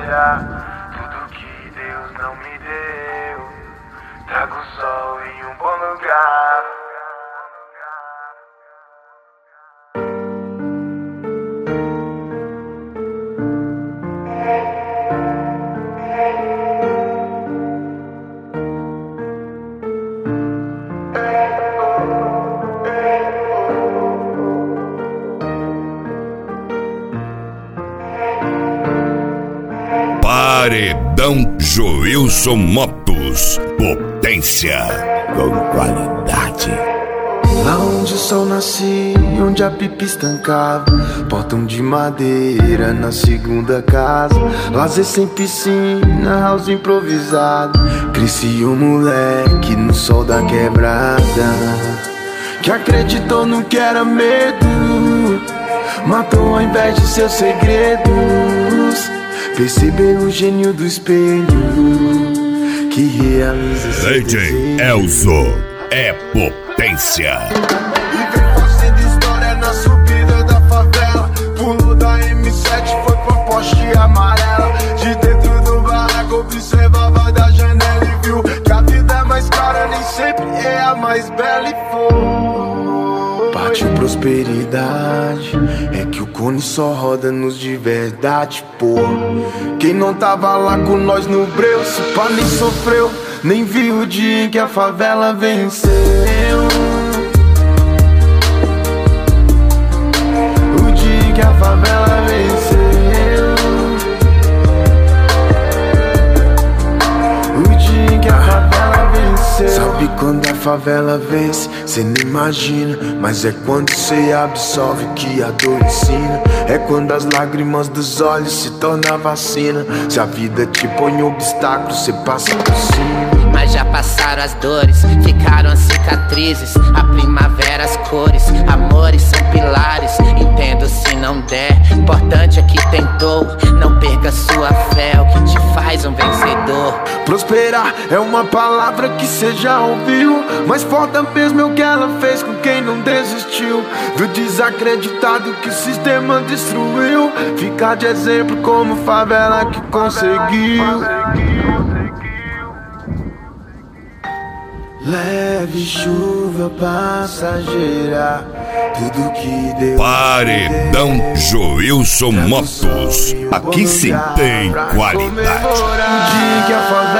passageira. Tudo que Deus não me deu, trago o sol em um bom lugar. Paredão Joilson Motos, potência com qualidade. Lá onde o sol nascia, onde a pipa estancava, portão de madeira na segunda casa, lazer sem piscina, house improvisado. Cresci um moleque no sol da quebrada, que acreditou no que era medo, matou ao invés de seus segredos. Perceber o gênio do espelho que realiza seu DJ Elzo é potência. E vem fazendo história na subida da favela. Pulo da M7, foi pra Porsche amarela. De dentro do barraco observava da janela e viu que a vida é mais cara, nem sempre é a mais bela. E foi partiu prosperidade, é que o cone só roda nos de verdade, pô. Quem não tava lá com nós no breu, se pá nem sofreu, nem viu o dia em que a favela venceu. O dia em que a favela venceu. O dia em que a favela venceu. Sabe quando a favela vence, cê nem imagina, mas é quando cê absorve que a dor ensina. É quando as lágrimas dos olhos se tornam vacina. Se a vida te põe obstáculo, cê passa por cima. Mas já passaram as dores, ficaram as cicatrizes. A primavera, as cores, amores são pilares. Entendo se não der, importante é que tentou. Não perca sua fé, é o que te faz um vencedor. Prosperar é uma palavra que cê já ouviu, mas foda mesmo é o que ela fez com quem não desistiu. Viu desacreditado que o sistema destruiu, ficar de exemplo como favela que conseguiu. Leve chuva passageira, tudo que Deus Paredão Joilson Motos, aqui sim tem qualidade. O dia que a favela